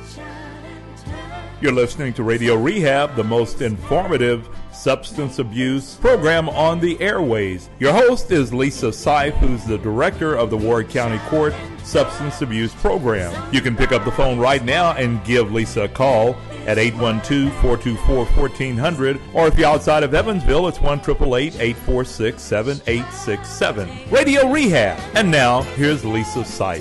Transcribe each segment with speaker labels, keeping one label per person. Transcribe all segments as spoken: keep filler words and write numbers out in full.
Speaker 1: You're listening to Radio Rehab, the most informative substance abuse program on the airways. Your host is Lisa Seif, who's the director of the Ward County Court Substance Abuse Program. You can pick up the phone right now and give Lisa a call at eight one two, four two four, one four zero zero, or if you're outside of Evansville, it's one eight eight eight, eight four six, seven eight six seven. Radio Rehab. And now, here's Lisa Seif.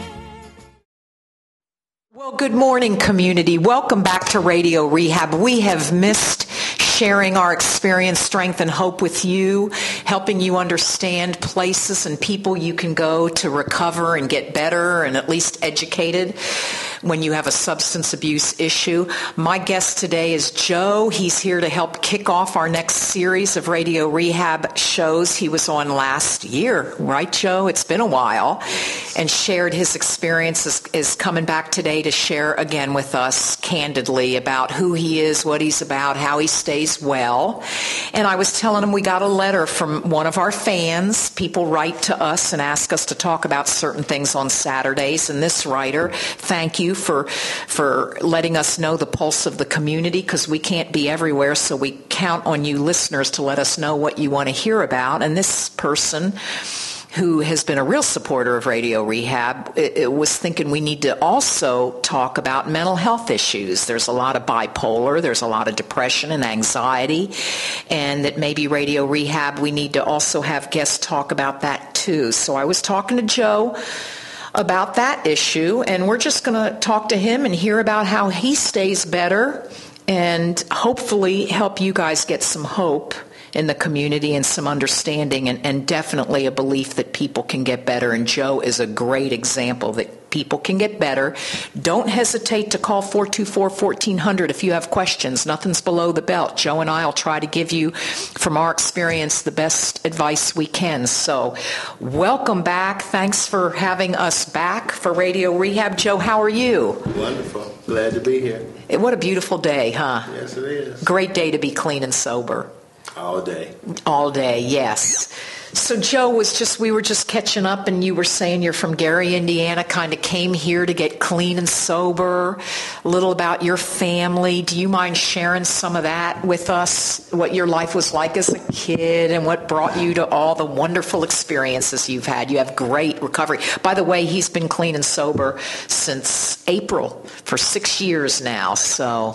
Speaker 2: Well, good morning, community. Welcome back to Radio Rehab. We have missed sharing our experience, strength, and hope with you, helping you understand places and people you can go to recover and get better and at least educated when you have a substance abuse issue. My guest today is Joe. He's here to help kick off our next series of Radio Rehab shows. He was on last year, right, Joe? It's been a while, and shared his experiences, is coming back today to share again with us candidly about who he is, what he's about, how he stays well. And I was telling him we got a letter from one of our fans. People write to us and ask us to talk about certain things on Saturdays, and this writer, thank you for for letting us know the pulse of the community, because we can't be everywhere, so we count on you listeners to let us know what you want to hear about. And this person, who has been a real supporter of Radio Rehab, it, it was thinking we need to also talk about mental health issues. There's a lot of bipolar, there's a lot of depression and anxiety, and that maybe Radio Rehab, we need to also have guests talk about that too. So I was talking to Joe about that issue, and we're just going to talk to him and hear about how he stays better and hopefully help you guys get some hope in the community and some understanding, and, and definitely a belief that people can get better. And Joe is a great example that people can get better. Don't hesitate to call four two four, one four zero zero if you have questions. Nothing's below the belt. Joe and I will try to give you, from our experience, the best advice we can. So welcome back. Thanks for having us back for Radio Rehab. Joe, how are you?
Speaker 3: Wonderful. Glad to be here.
Speaker 2: What a beautiful day, huh?
Speaker 3: Yes, it is.
Speaker 2: Great day to be clean and sober.
Speaker 3: All day. All
Speaker 2: day, yes. So Joe, was just we were just catching up, and you were saying you're from Gary, Indiana, kind of came here to get clean and sober. A little about your family. Do you mind sharing some of that with us, what your life was like as a kid and what brought you to all the wonderful experiences you've had? You have great recovery. By the way, he's been clean and sober since April for six years now. So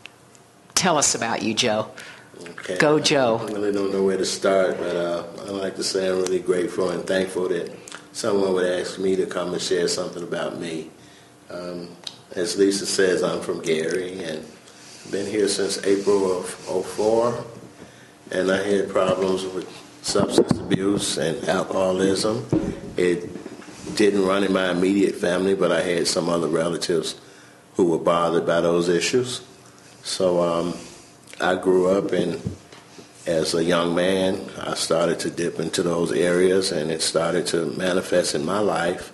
Speaker 2: tell us about you, Joe.
Speaker 3: Okay.
Speaker 2: Go, Joe.
Speaker 3: I really don't know where to start, but uh, I'd like to say I'm really grateful and thankful that someone would ask me to come and share something about me. Um, as Lisa says, I'm from Gary, and been here since April of oh four, and I had problems with substance abuse and alcoholism. It didn't run in my immediate family, but I had some other relatives who were bothered by those issues. So um, I grew up, and as a young man, I started to dip into those areas, and it started to manifest in my life,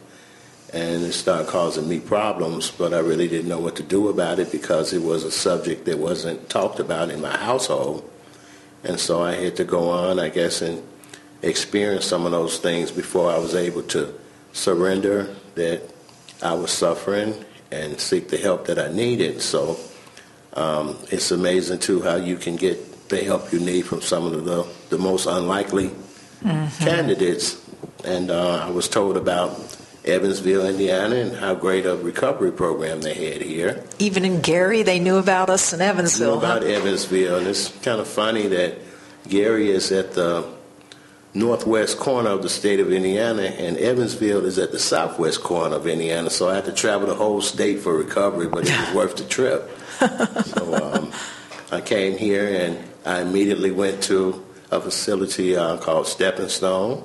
Speaker 3: and it started causing me problems, but I really didn't know what to do about it because it was a subject that wasn't talked about in my household. And so I had to go on, I guess, and experience some of those things before I was able to surrender that I was suffering and seek the help that I needed. So Um, it's amazing, too, how you can get the help you need from some of the, the most unlikely mm-hmm. candidates. And uh, I was told about Evansville, Indiana, and how great a recovery program they had here.
Speaker 2: Even in Gary, they knew about us in Evansville.
Speaker 3: Knew about huh? Evansville. And it's kind of funny that Gary is at the northwest corner of the state of Indiana, and Evansville is at the southwest corner of Indiana. So I had to travel the whole state for recovery, but it was worth the trip. So um, I came here, and I immediately went to a facility uh, called Stepping Stone,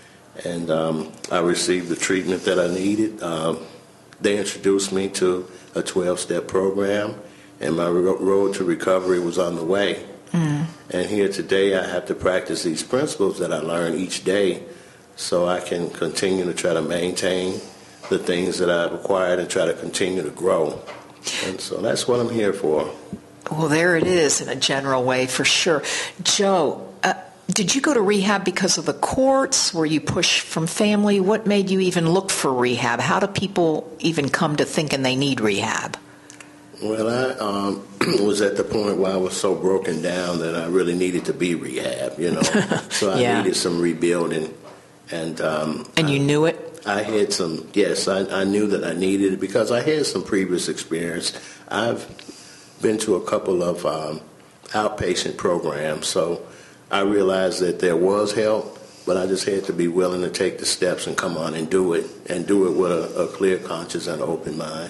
Speaker 3: and um, I received the treatment that I needed. Um, they introduced me to a twelve-step program, and my ro- road to recovery was on the way. Mm. And here today, I have to practice these principles that I learn each day so I can continue to try to maintain the things that I've acquired and try to continue to grow. And so that's what I'm here for.
Speaker 2: Well, there it is in a general way, for sure. Joe, uh, did you go to rehab because of the courts? Were you pushed from family? What made you even look for rehab? How do people even come to thinking they need rehab?
Speaker 3: Well, I um, was at the point where I was so broken down that I really needed to be rehab, you know. So I
Speaker 2: yeah.
Speaker 3: needed some rebuilding. And um,
Speaker 2: and you
Speaker 3: I,
Speaker 2: knew it?
Speaker 3: I had some, yes, I, I knew that I needed it because I had some previous experience. I've been to a couple of um, outpatient programs, so I realized that there was help, but I just had to be willing to take the steps and come on and do it, and do it with a, a clear conscience and an open mind.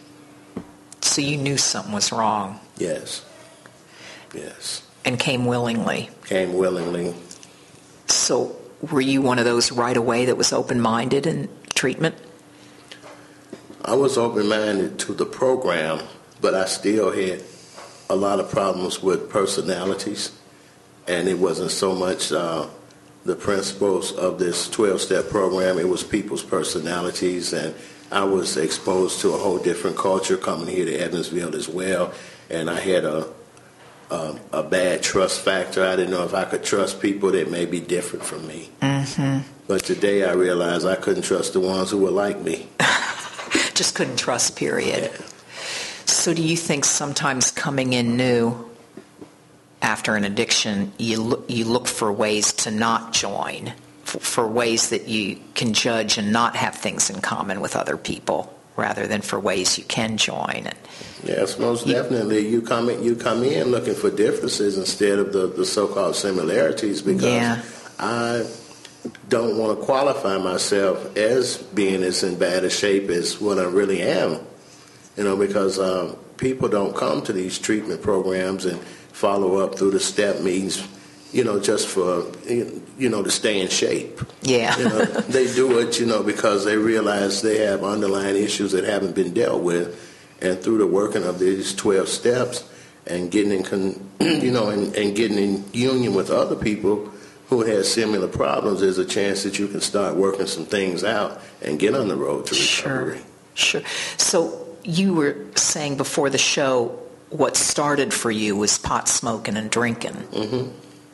Speaker 2: So you knew something was wrong?
Speaker 3: Yes. Yes.
Speaker 2: And came willingly?
Speaker 3: Came willingly.
Speaker 2: So were you one of those right away that was open-minded in treatment?
Speaker 3: I was open-minded to the program, but I still had a lot of problems with personalities, and it wasn't so much uh, the principles of this twelve-step program. It was people's personalities, and I was exposed to a whole different culture coming here to Evansville as well, and I had a a, a bad trust factor. I didn't know if I could trust people that may be different from me.
Speaker 2: Mm-hmm.
Speaker 3: But today I realized I couldn't trust the ones who were like me.
Speaker 2: Just couldn't trust, period.
Speaker 3: Yeah.
Speaker 2: So do you think sometimes coming in new after an addiction, you look, you look for ways to not join, for, for ways that you can judge and not have things in common with other people, rather than for ways you can join? And
Speaker 3: yes, most
Speaker 2: you,
Speaker 3: definitely. You come in, you come in looking for differences instead of the, the so-called similarities, because
Speaker 2: yeah.
Speaker 3: I don't want to qualify myself as being as in bad a shape as what I really am. You know, because um, people don't come to these treatment programs and follow up through the step meetings, you know, just for, you know, to stay in shape.
Speaker 2: Yeah.
Speaker 3: You know, they do it, you know, because they realize they have underlying issues that haven't been dealt with. And through the working of these twelve steps and getting in, con, you know, and, and getting in union with other people who have similar problems, there's a chance that you can start working some things out and get on the road to recovery.
Speaker 2: Sure. Sure. So you were saying before the show what started for you was pot smoking and drinking.
Speaker 3: Mm-hmm.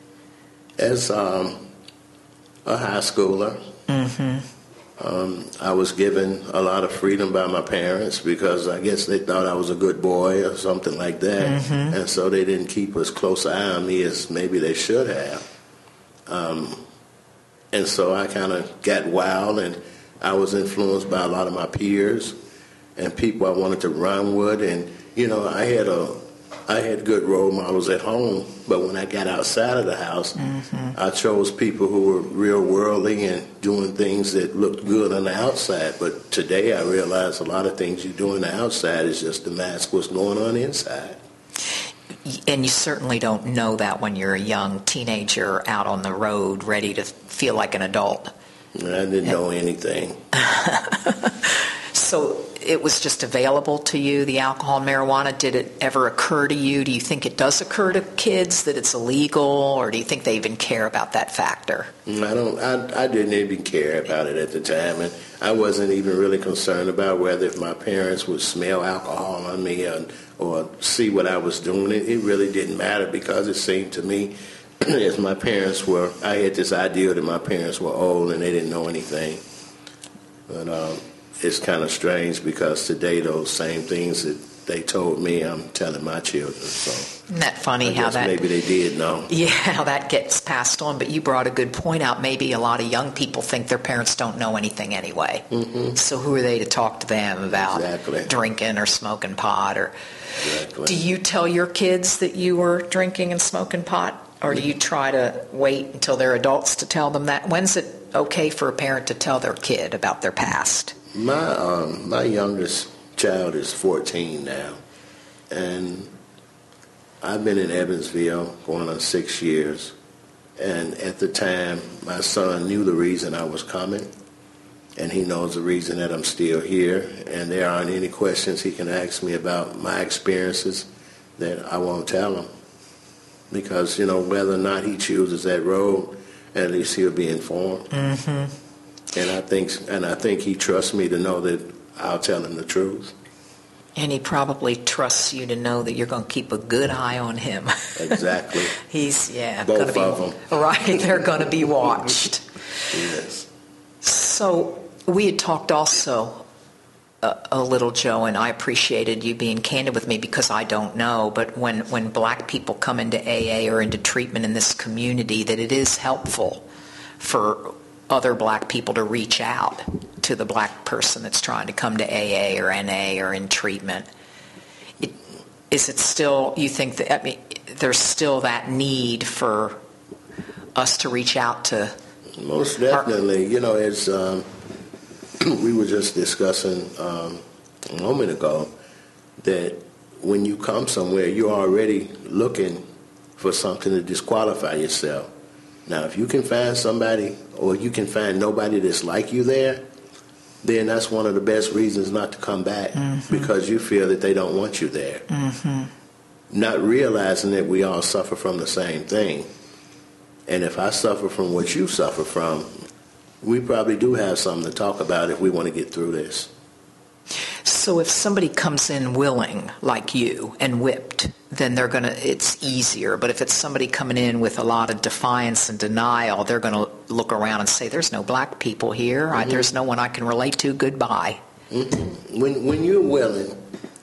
Speaker 3: As um, a high schooler, mm-hmm. um, I was given a lot of freedom by my parents because I guess they thought I was a good boy or something like that. Mm-hmm. And so they didn't keep as close an eye on me as maybe they should have. Um, and so I kind of got wild, and I was influenced by a lot of my peers and people I wanted to run with. And, you know, I had a, I had good role models at home, but when I got outside of the house, mm-hmm. I chose people who were real worldly and doing things that looked good on the outside. But today I realize a lot of things you do on the outside is just to mask what's going on inside.
Speaker 2: And you certainly don't know that when you're a young teenager out on the road ready to feel like an adult.
Speaker 3: I didn't know anything.
Speaker 2: So it was just available to you, the alcohol and marijuana. Did it ever occur to you? Do you think it does occur to kids that it's illegal, or do you think they even care about that factor?
Speaker 3: I don't. I, I didn't even care about it at the time, and I wasn't even really concerned about whether if my parents would smell alcohol on me or, or see what I was doing. It, it really didn't matter because it seemed to me as my parents were, I had this idea that my parents were old and they didn't know anything. But um, it's kind of strange because today those same things that they told me, I'm telling my children. So
Speaker 2: isn't that funny
Speaker 3: I
Speaker 2: how
Speaker 3: guess
Speaker 2: that
Speaker 3: maybe they did know?
Speaker 2: Yeah, how that gets passed on. But you brought a good point out. Maybe a lot of young people think their parents don't know anything anyway. Mm-hmm. So who are they to talk to them about
Speaker 3: exactly.
Speaker 2: drinking or smoking pot? Or
Speaker 3: exactly.
Speaker 2: Do you tell your kids that you were drinking and smoking pot, or do you try to wait until they're adults to tell them that? When's it okay for a parent to tell their kid about their past?
Speaker 3: My um, my youngest child is fourteen now, and I've been in Evansville going on six years. And at the time, my son knew the reason I was coming, and he knows the reason that I'm still here. And there aren't any questions he can ask me about my experiences that I won't tell him, because you know whether or not he chooses that road, at least he'll be informed. Mm-hmm. And I think, and I think he trusts me to know that I'll tell him the truth.
Speaker 2: And he probably trusts you to know that you're going to keep a good eye on him.
Speaker 3: Exactly.
Speaker 2: He's, yeah.
Speaker 3: Both
Speaker 2: gonna
Speaker 3: of
Speaker 2: be,
Speaker 3: them.
Speaker 2: Right, they're going to be watched.
Speaker 3: Yes.
Speaker 2: So we had talked also a, a little, Joe, and I appreciated you being candid with me because I don't know, but when, when black people come into A A or into treatment in this community, that it is helpful for other black people to reach out to the black person that's trying to come to A A or N A or in treatment. It, is it still, you think that, I mean, there's still that need for us to reach out to?
Speaker 3: Most definitely. Our, you know, it's, um, we were just discussing um, a moment ago that when you come somewhere, you're already looking for something to disqualify yourself. Now, if you can find somebody or you can find nobody that's like you there, then that's one of the best reasons not to come back, mm-hmm. because you feel that they don't want you there. Mm-hmm. Not realizing that we all suffer from the same thing. And if I suffer from what you suffer from, we probably do have something to talk about if we want to get through this.
Speaker 2: So if somebody comes in willing, like you, and whipped, then they're going to, it's easier. But if it's somebody coming in with a lot of defiance and denial, they're going to look around and say, there's no black people here. Mm-hmm. I, there's no one I can relate to. Goodbye.
Speaker 3: Mm-hmm. When, when you're willing,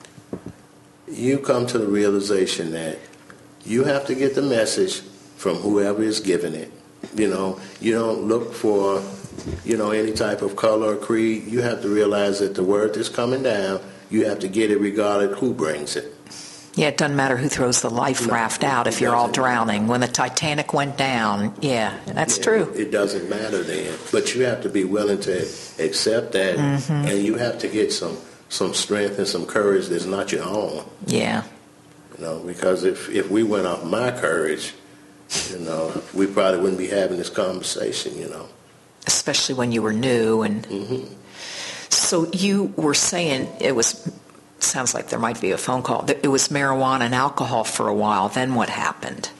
Speaker 3: you come to the realization that you have to get the message from whoever is giving it. You know, you don't look for, you know, any type of color or creed. You have to realize that the word is coming down. You have to get it regardless who brings it.
Speaker 2: Yeah, it doesn't matter who throws the life no, raft out if you're all drowning. When the Titanic went down, yeah, that's yeah, true.
Speaker 3: It doesn't matter then. But you have to be willing to accept that, mm-hmm. and you have to get some, some strength and some courage that's not your own.
Speaker 2: Yeah.
Speaker 3: You know, because if, if we went off my courage, you know, we probably wouldn't be having this conversation, you know.
Speaker 2: Especially when you were new. And
Speaker 3: mm-hmm.
Speaker 2: So you were saying it was, sounds like there might be a phone call, it was marijuana and alcohol for a while. Then what happened?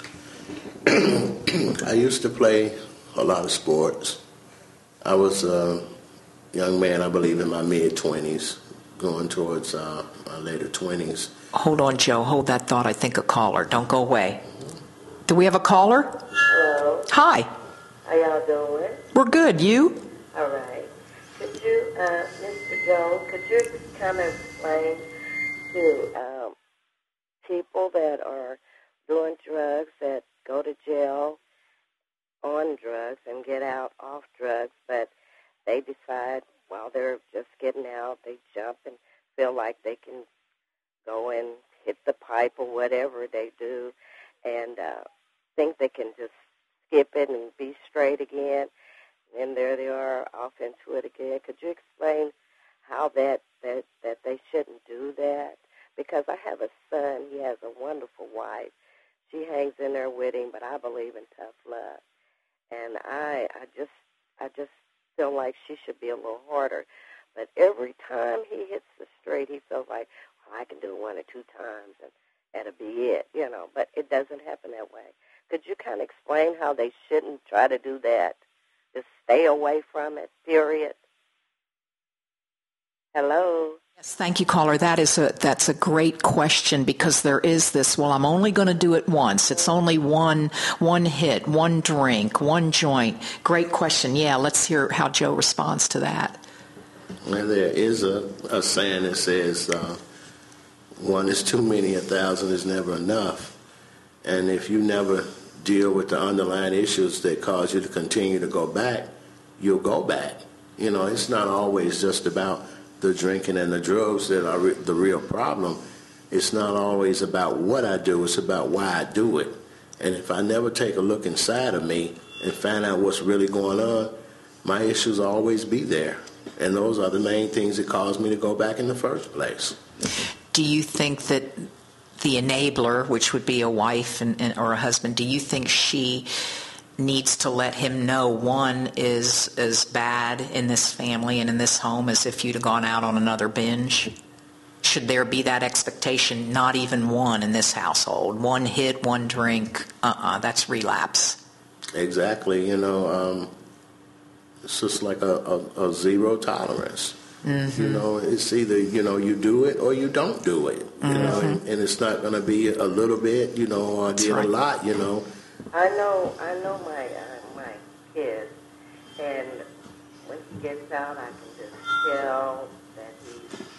Speaker 3: I used to play a lot of sports. I was a young man, I believe, in my mid-twenties, going towards uh, my later twenties.
Speaker 2: Hold on, Joe. Hold that thought. I think a caller. Don't go away. Do we have a caller?
Speaker 4: Hello.
Speaker 2: Hi.
Speaker 4: How y'all doing?
Speaker 2: We're good. You?
Speaker 4: All right. Could you, uh, Mister Jones, could you kind of explain to um, people that are doing drugs, that go to jail on drugs and get out off drugs, but they decide while they're just getting out, they jump and feel like they can go and hit the pipe or whatever they do, and uh, think they can just skip it and be straight again, and there they are off into it again. Could you explain how that, that, that they shouldn't do that? Because I have a son, he has a wonderful wife. She hangs in there with him, but I believe in tough love. And I I just I just feel like she should be a little harder. But every time he hits the straight, he feels like, well, I can do it one or two times, and that'll be it, you know. But it doesn't happen that way. Could you kind of explain how they shouldn't try to do that? Just stay away from it, period. Hello?
Speaker 2: Yes, thank you, caller. That is a, that's a great question, because there is this, well, I'm only going to do it once. It's only one one hit, one drink, one joint. Great question. Yeah, let's hear how Joe responds to that.
Speaker 3: Well, there is a, a saying that says, uh, one is too many, a thousand is never enough. And if you never deal with the underlying issues that cause you to continue to go back, you'll go back. You know, it's not always just about the drinking and the drugs that are re- the real problem. It's not always about what I do, it's about why I do it. And if I never take a look inside of me and find out what's really going on, my issues will always be there. And those are the main things that cause me to go back in the first place.
Speaker 2: Do you think that the enabler, which would be a wife and, and, or a husband, do you think she needs to let him know one is as bad in this family and in this home as if you'd have gone out on another binge? Should there be that expectation? Not even one in this household. One hit, one drink, uh-uh, that's relapse.
Speaker 3: Exactly. You know, um, it's just like a, a, a zero tolerance. Mm-hmm. You know, it's either, you know, you do it or you don't do it. You mm-hmm. know, and, and it's not going to be a little bit, you know, or I did right. a lot, you know.
Speaker 4: I know, I know my uh, my kid, and when he gets out, I can just tell that he's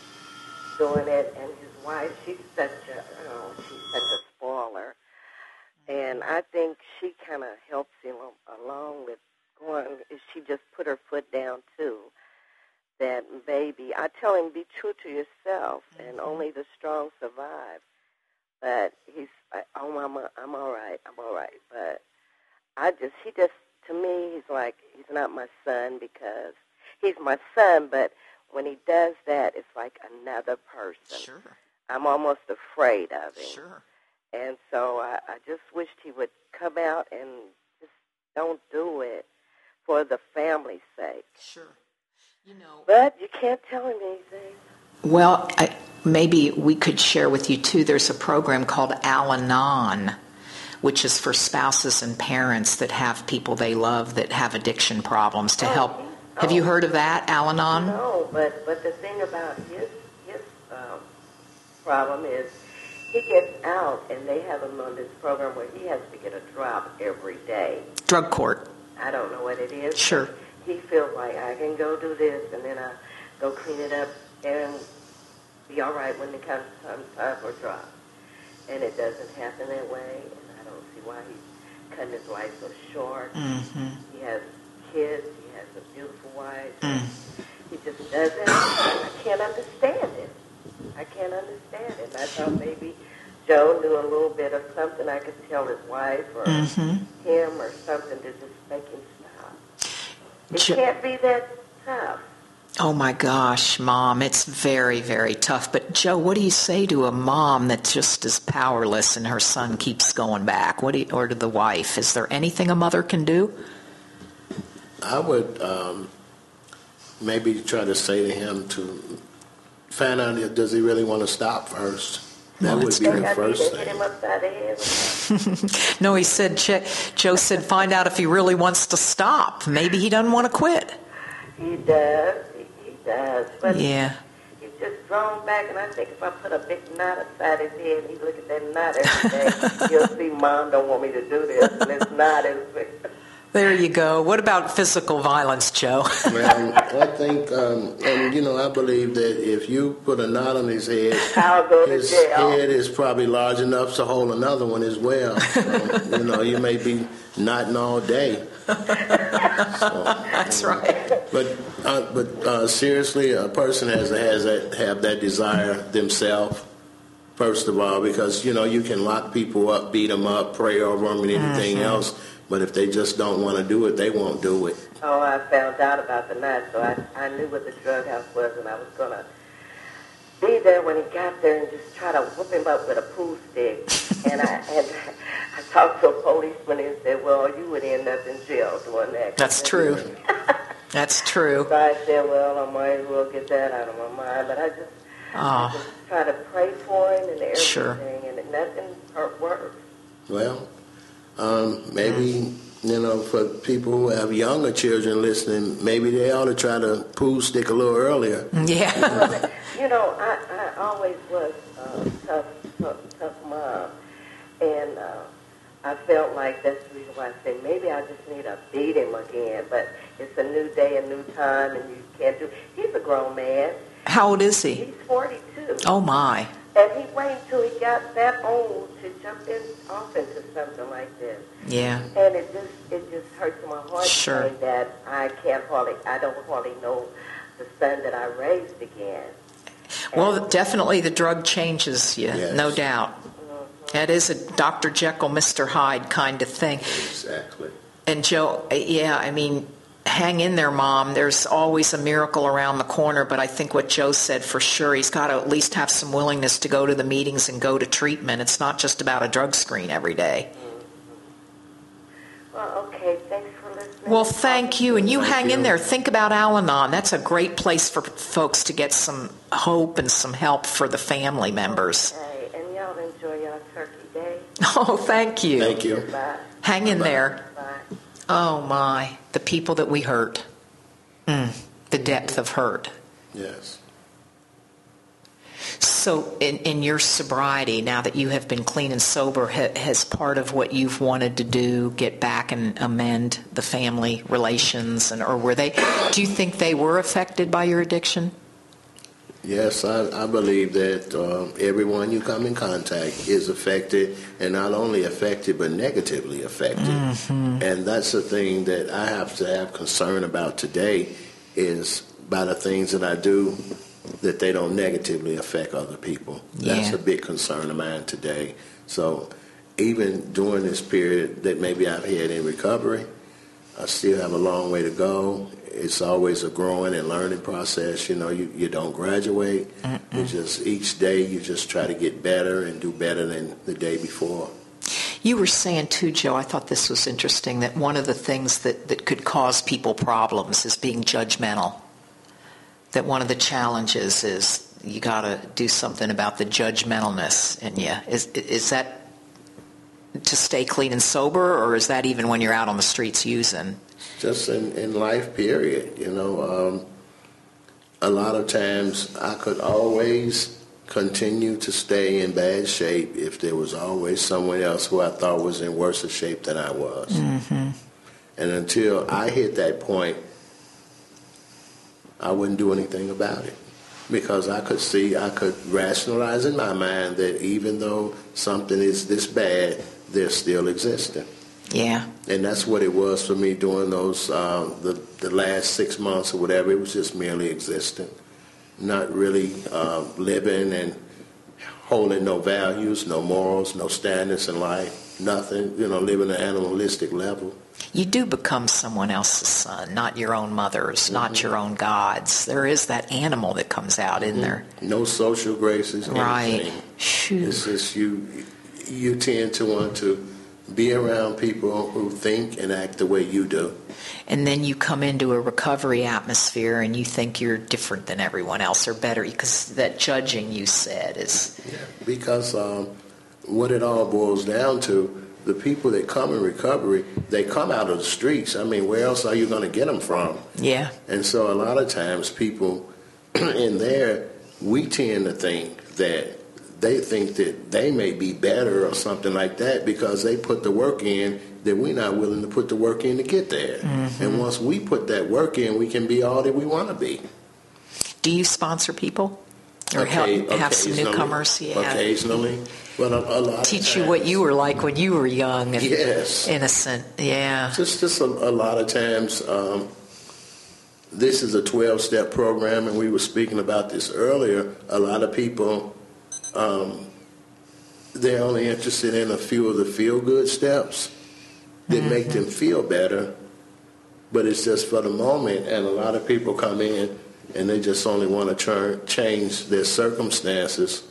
Speaker 4: doing it, and his wife, she's such a, oh, she's such a spoiler. And I think she kind of helps him along with going, if she just put her foot down, too. That baby, I tell him, be true to yourself, and only the strong survive. But he's, oh, Mama, I'm all right, I'm all right. But I just, he just, to me, he's like, he's not my son because he's my son, but when he does that, it's like another person.
Speaker 2: Sure.
Speaker 4: I'm almost afraid of him.
Speaker 2: Sure.
Speaker 4: And so I, I just wished he would come out and just don't do it for the family's sake.
Speaker 2: Sure. You know.
Speaker 4: But you can't tell him anything.
Speaker 2: Well, I, maybe we could share with you, too, there's a program called Al-Anon, which is for spouses and parents that have people they love that have addiction problems to
Speaker 4: oh,
Speaker 2: help.
Speaker 4: Oh.
Speaker 2: Have you heard of that, Al-Anon?
Speaker 4: No, but, but the thing about his, his um, problem is he gets out, and they have him on this program where he has to get a drop every day.
Speaker 2: Drug court.
Speaker 4: I don't know what it is.
Speaker 2: Sure.
Speaker 4: He feels like I can go do this, and then I go clean it up and be all right when it comes time, time for a drop. And it doesn't happen that way, and I don't see why he's cutting his life so short.
Speaker 2: Mm-hmm.
Speaker 4: He has kids. He has a beautiful wife.
Speaker 2: Mm.
Speaker 4: He just doesn't. I can't understand it. I can't understand it. And I thought maybe Joe knew a little bit of something I could tell his wife or
Speaker 2: mm-hmm.
Speaker 4: him or something to just make him stop. It
Speaker 2: Jo-
Speaker 4: can't be that tough.
Speaker 2: Oh, my gosh, Mom, it's very, very tough. But, Joe, what do you say to a mom that just is powerless and her son keeps going back? What do you, or to the wife? Is there anything a mother can do?
Speaker 3: I would um, maybe try to say to him to find out if does he really want to stop first. That
Speaker 2: Well,
Speaker 3: would
Speaker 2: that's
Speaker 3: be
Speaker 2: true.
Speaker 3: the
Speaker 4: I
Speaker 3: first
Speaker 4: need to hit
Speaker 3: thing.
Speaker 4: him upside the head.
Speaker 2: No, he said, Ch- Joe said, find out if he really wants to stop. Maybe he doesn't want to quit.
Speaker 4: He does. He, he does. But
Speaker 2: Yeah.
Speaker 4: he's just drawn back, and I think if I put a big knot upside his head, and he look at that knot every day, he'll see Mom don't want me to do this, and this knot is...
Speaker 2: There you go. What about physical violence, Joe?
Speaker 3: Well, I think, um, and you know, I believe that if you put a knot on his head,
Speaker 4: I'll go to
Speaker 3: his
Speaker 4: jail.
Speaker 3: head is probably large enough to hold another one as well. So, you know, you may be knotting all day. So,
Speaker 2: That's right.
Speaker 3: But uh, but uh, seriously, a person has has that have that desire themselves. First of all, because you know you can lock people up, beat them up, pray over them, and anything
Speaker 2: Mm-hmm.
Speaker 3: else. But if they just don't want to do it, they won't do it.
Speaker 4: Oh, I found out about the knot, so I, I knew what the drug house was, and I was going to be there when he got there and just try to whoop him up with a pool stick. and I and I talked to a policeman and said, well, you would end up in jail doing that.
Speaker 2: That's true. That's true.
Speaker 4: So I said, well, I might as well get that out of my mind. But I just, I
Speaker 2: Oh,
Speaker 4: just try to pray for him and everything,
Speaker 2: Sure.
Speaker 4: and nothing hurt works.
Speaker 3: Well, um, maybe, you know, for people who have younger children listening, maybe they ought to try to pool stick a little earlier.
Speaker 2: yeah.
Speaker 4: You know, I, I always was a tough, tough, tough mom, and uh, I felt like that's the reason why I said maybe I just need to beat him again. But it's a new day, a new time, and you can't do. He's a grown man.
Speaker 2: How old is he?
Speaker 4: He's forty-two,
Speaker 2: Oh, my.
Speaker 4: and he waited until he got that old to jump in off into something like this.
Speaker 2: Yeah.
Speaker 4: And it just it just hurts my heart
Speaker 2: Sure.
Speaker 4: to say that I can't hardly I don't hardly know the son that I raised again.
Speaker 2: Well, definitely the drug changes you,
Speaker 3: Yes.
Speaker 2: no doubt. That is a Doctor Jekyll, Mister Hyde kind of thing.
Speaker 3: Exactly.
Speaker 2: And Joe, yeah, I mean, hang in there, Mom. There's always a miracle around the corner, but I think what Joe said for sure, he's got to at least have some willingness to go to the meetings and go to treatment. It's not just about a drug screen every day.
Speaker 4: Well, okay, thanks for listening.
Speaker 2: Well, thank you. And you
Speaker 3: Thank
Speaker 2: hang in
Speaker 3: you.
Speaker 2: there. Think about Al-Anon. That's a great place for folks to get some hope and some help for the family members.
Speaker 4: Okay, and y'all enjoy y'all turkey day.
Speaker 2: Oh, thank you.
Speaker 3: Thank you.
Speaker 4: Bye.
Speaker 2: Hang in there.
Speaker 4: Bye.
Speaker 2: Oh, my. The people that we hurt. Mm, the depth of hurt.
Speaker 3: Yes.
Speaker 2: So in, in your sobriety, now that you have been clean and sober, ha, has part of what you've wanted to do get back and amend the family relations? And or were they, do you think they were affected by your addiction?
Speaker 3: Yes, I, I believe that uh, everyone you come in contact is affected, and not only affected, but negatively affected. Mm-hmm. And that's the thing that I have to have concern about today, is by the things that I do, that they don't negatively affect other people. Yeah. That's a big concern of mine today. So even during this period that maybe I've had in recovery, I still have a long way to go. It's always a growing and learning process. You know, you, you don't graduate. Mm-mm. You just, each day you just try to get better and do better than the day before.
Speaker 2: You were saying too, Joe, I thought this was interesting, that one of the things that, that could cause people problems is being judgmental. That one of the challenges is you got to do something about the judgmentalness in you. Is, is that to stay clean and sober, or is that even when you're out on the streets using?
Speaker 3: Just in, in life, period. You know, um, a lot of times I could always continue to stay in bad shape if there was always someone else who I thought was in worse a shape than I was. Mm-hmm. And until I hit that point, I wouldn't do anything about it, because I could see, I could rationalize in my mind that even though something is this bad, they're still existing.
Speaker 2: Yeah.
Speaker 3: And that's what it was for me during those, uh, the, the last six months or whatever. It was just merely existing, not really uh, living and holding no values, no morals, no standards in life, nothing, you know, living at an animalistic level.
Speaker 2: You do become someone else's son, not your own mother's, mm-hmm. not your own God's. There is that animal that comes out mm-hmm. in there.
Speaker 3: No social graces,
Speaker 2: right.
Speaker 3: anything.
Speaker 2: Shoot.
Speaker 3: It's just you, you tend to want to be around people who think and act the way you do.
Speaker 2: And then you come into a recovery atmosphere and you think you're different than everyone else or better, because that judging you said is...
Speaker 3: Yeah, because um, what it all boils down to, the people that come in recovery, they come out of the streets. I mean, where else are you going to get them from?
Speaker 2: Yeah.
Speaker 3: And so a lot of times people in there, we tend to think that they think that they may be better or something like that because they put the work in that we're not willing to put the work in to get there. Mm-hmm. And once we put that work in, we can be all that we want to be.
Speaker 2: Do you sponsor people? Or
Speaker 3: okay,
Speaker 2: help have some newcomers? Yeah.
Speaker 3: Occasionally. But a, a lot
Speaker 2: Teach
Speaker 3: of
Speaker 2: you
Speaker 3: times,
Speaker 2: what you were like when you were young and
Speaker 3: yes.
Speaker 2: innocent. Yeah.
Speaker 3: Just, just a, a lot of times, um, this is a twelve-step program, and we were speaking about this earlier. A lot of people... Um, they're only interested in a few of the feel-good steps that mm-hmm. make them feel better, but it's just for the moment. And a lot of people come in and they just only want to try, change their circumstances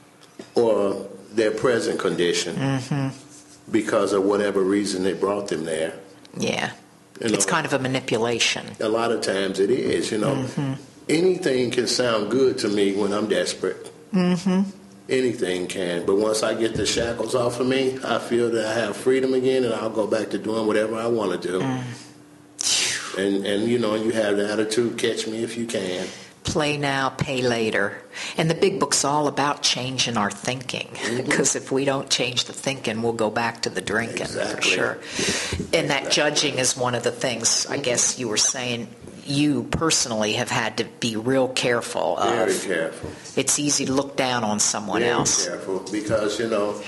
Speaker 3: or their present condition mm-hmm. because of whatever reason they brought them there.
Speaker 2: Yeah.
Speaker 3: You know,
Speaker 2: it's kind of a manipulation.
Speaker 3: A lot of times it is, you know. Mm-hmm. Anything can sound good to me when I'm desperate. Mm-hmm. Anything can, but once I get the shackles off of me, I feel that I have freedom again, and I'll go back to doing whatever I want to do. Mm. And, and you know, you have the attitude, catch me if you can.
Speaker 2: Play now, pay later. And the big book's all about changing our thinking, because mm-hmm. if we don't change the thinking, we'll go back to the drinking, exactly. for sure. And that exactly. judging is one of the things, I guess you were saying, you personally have had to be real careful of.
Speaker 3: Very careful.
Speaker 2: It's easy to look down on someone
Speaker 3: Very
Speaker 2: else.
Speaker 3: Very careful, because, you know,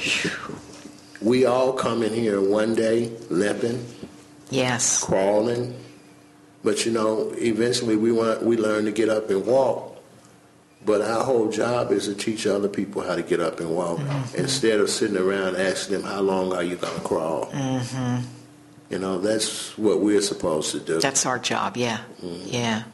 Speaker 3: we all come in here one day limping,
Speaker 2: yes,
Speaker 3: crawling, but, you know, eventually we want we learn to get up and walk. But our whole job is to teach other people how to get up and walk mm-hmm. instead of sitting around asking them, how long are you going to crawl? Mm-hmm. You know, that's what we're supposed to do.
Speaker 2: That's our job, yeah. Mm-hmm. Yeah.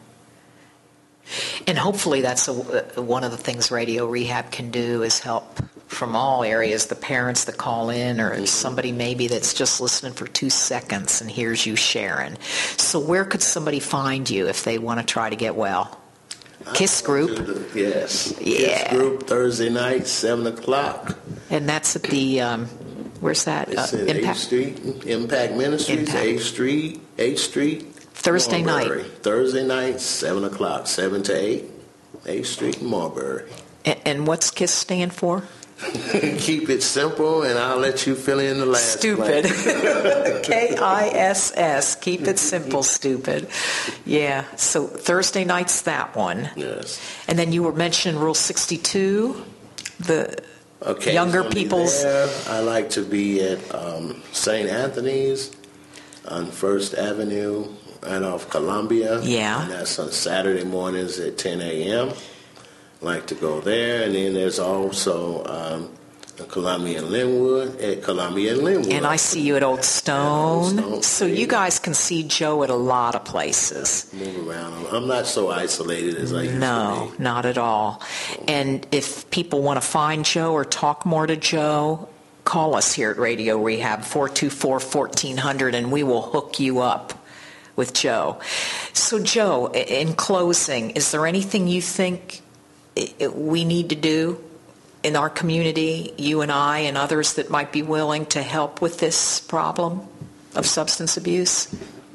Speaker 2: And hopefully that's a, one of the things Radio Rehab can do is help from all areas, the parents that call in or mm-hmm. somebody maybe that's just listening for two seconds and hears you sharing. So where could somebody find you if they want to try to get well? KISS Group?
Speaker 3: The, yes.
Speaker 2: Yeah.
Speaker 3: KISS Group, Thursday night, seven o'clock.
Speaker 2: And that's at the... Um, Where's that?
Speaker 3: It's
Speaker 2: uh,
Speaker 3: in
Speaker 2: Impact?
Speaker 3: eighth Street, Impact Ministries,
Speaker 2: Impact.
Speaker 3: eighth Street, eighth Street.
Speaker 2: Thursday
Speaker 3: Marbury.
Speaker 2: night.
Speaker 3: Thursday night, seven o'clock, seven to eight, eighth Street, Marbury.
Speaker 2: And, and what's KISS stand for?
Speaker 3: Keep it simple, and I'll let you fill in the last.
Speaker 2: Stupid. K I S S. Keep it simple, stupid. Yeah. So Thursday night's that one.
Speaker 3: Yes.
Speaker 2: And then you were mentioning Rule sixty-two, the
Speaker 3: okay,
Speaker 2: younger
Speaker 3: so
Speaker 2: people's.
Speaker 3: There, I like to be at um, Saint Anthony's on First Avenue and off Columbia.
Speaker 2: Yeah.
Speaker 3: And that's on Saturday mornings at ten a.m. Like to go there, and then there's also um, Columbia and Linwood at Columbia and Linwood.
Speaker 2: And I see you at Old Stone.
Speaker 3: Old Stone.
Speaker 2: So you guys can see Joe at a lot of places.
Speaker 3: Move around. I'm not so isolated as I used
Speaker 2: No,
Speaker 3: to be.
Speaker 2: not at all. And if people want to find Joe or talk more to Joe, call us here at Radio Rehab, four two four, fourteen hundred, and we will hook you up with Joe. So Joe, in closing, is there anything you think we need to do in our community, you and I and others that might be willing to help with this problem of substance abuse?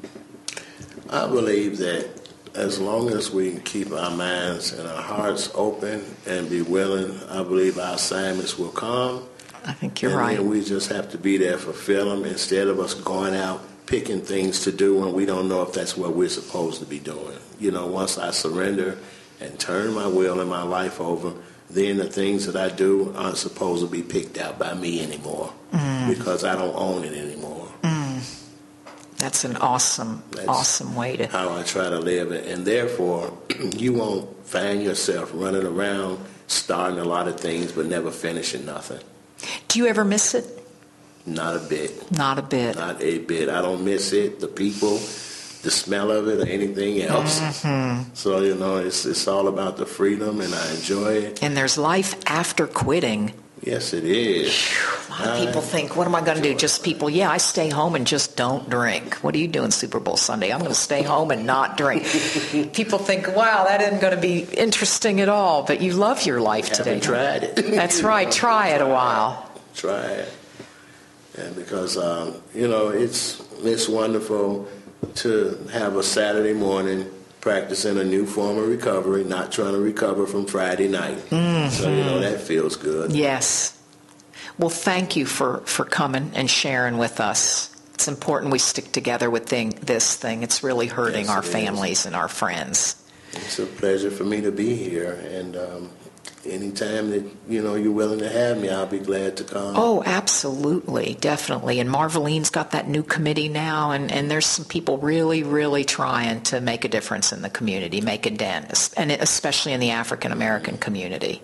Speaker 3: I believe that as long as we keep our minds and our hearts open and be willing, I believe our assignments will come.
Speaker 2: I think you're
Speaker 3: and
Speaker 2: right.
Speaker 3: And we just have to be there, fulfill them, instead of us going out picking things to do when we don't know if that's what we're supposed to be doing. You know, once I surrender and turn my will and my life over, then the things that I do aren't supposed to be picked out by me anymore mm. because I don't own it anymore.
Speaker 2: Mm. That's an awesome, That's awesome way to...
Speaker 3: how I try to live it. And therefore, you won't find yourself running around starting a lot of things but never finishing nothing.
Speaker 2: Do you ever miss it?
Speaker 3: Not a bit.
Speaker 2: Not a bit.
Speaker 3: Not a bit. I don't miss it, the people, the smell of it, or anything else.
Speaker 2: Mm-hmm.
Speaker 3: So, you know, it's it's all about the freedom, and I enjoy it.
Speaker 2: And there's life after quitting.
Speaker 3: Yes, it is.
Speaker 2: A lot of people think, what am I going to do? Just people, yeah, I stay home and just don't drink. What are you doing Super Bowl Sunday? I'm going to stay home and not drink. People think, wow, that isn't going to be interesting at all. But you love your life today.
Speaker 3: Haven't tried it.
Speaker 2: That's right. Try it a while.
Speaker 3: Try it. And because, um, you know, it's it's wonderful to have a Saturday morning practicing a new form of recovery, not trying to recover from Friday night. Mm-hmm. So, you know, that feels good.
Speaker 2: Yes. Well, thank you for, for coming and sharing with us. It's important we stick together with thing, this thing. It's really hurting yes, our families is. and our friends.
Speaker 3: It's a pleasure for me to be here. And um, anytime that, you know, you're willing to have me, I'll be glad to come.
Speaker 2: Oh, absolutely. Definitely. And Marveline's got that new committee now, and, and there's some people really, really trying to make a difference in the community, make a dent, and especially in the African-American community.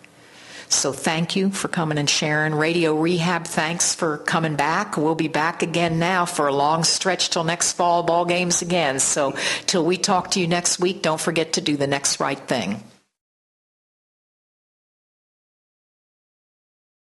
Speaker 2: So thank you for coming and sharing. Radio Rehab, thanks for coming back. We'll be back again now for a long stretch till next fall ball games again. So till we talk to you next week, don't forget to do the next right thing.